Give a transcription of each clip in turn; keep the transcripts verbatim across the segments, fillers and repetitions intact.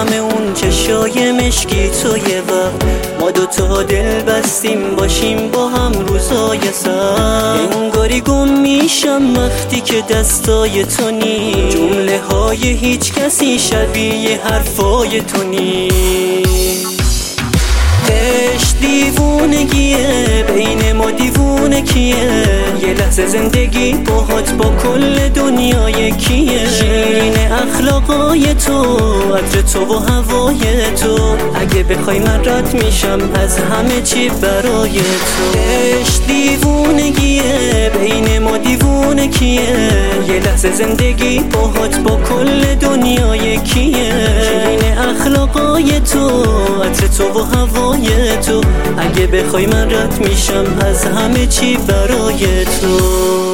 همه اون چشای مشکی تو یه وقت ما دوتا دل بستیم باشیم با هم روزای سر. انگاری گم میشم وقتی که دستای تو نیست، جمله های هیچ کسی شبیه حرفای تو نیست. عشق دیوونگیه، بین ما دیوونه کیه؟ یه لحظه زندگی باهات با کل دنیا یکیه. شیرین اخلاقای تو، عطر تو و هوای تو، اگه بخوای من رد میشم از همه چی برای تو. عشق دیوونگیه، بین ما دیوونه کیه؟ یه لحظه زندگی باهات با کل دنیا یکیه. شیرین اخلاقای تو، عطر تو و هوای تو، اگه بخوای من رد میشم از همه چی برای تو.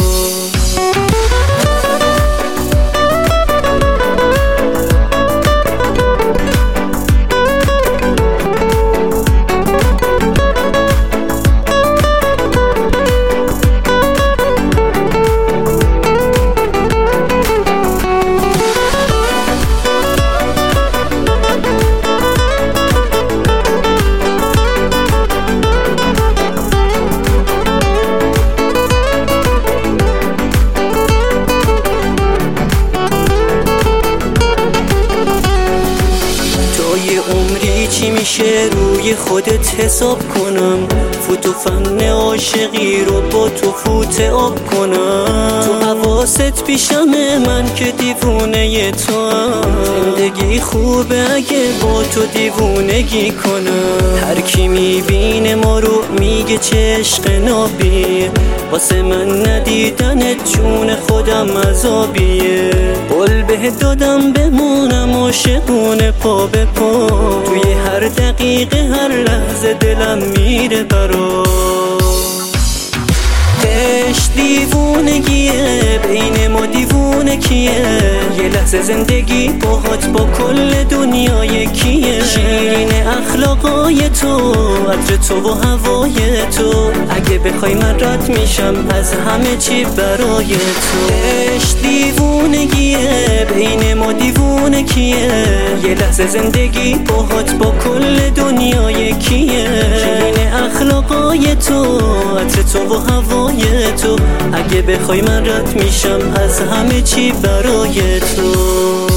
عمری چی میشه روی خودت حساب کنم؟ فوت و فن عاشقی رو با تو فوت آب کنم. تو حواست پیشمه من که دیوونه تو هم. زندگی خوبه اگه با تو دیوونگی کنم. هر کی میبینه ما رو میگه چه عشق نابیه، واسه من ندیدنت جون خودم عذابیه. قول بهت دادم بمونم عاشقونه پا به پا، توی هر دقیقه هر لحظه دلم میره برا. عشق دیوونگیه، بین ما دیوونه کیه؟ یه لحظه زندگی باهات با کل دنیا یکیه. شیرین اخلاقای تو، عطر تو و هوای تو، اگه بخوای من رد میشم از همه چی برای تو. عشق دیوونگیه، بین ما دیوونه کیه؟ یه لحظه زندگی باهات با کل دنیا یکیه. شیرین اخلاقای تو، عطر تو و هوای تو، اگه بخوای من رد میشم از همه چی برای تو.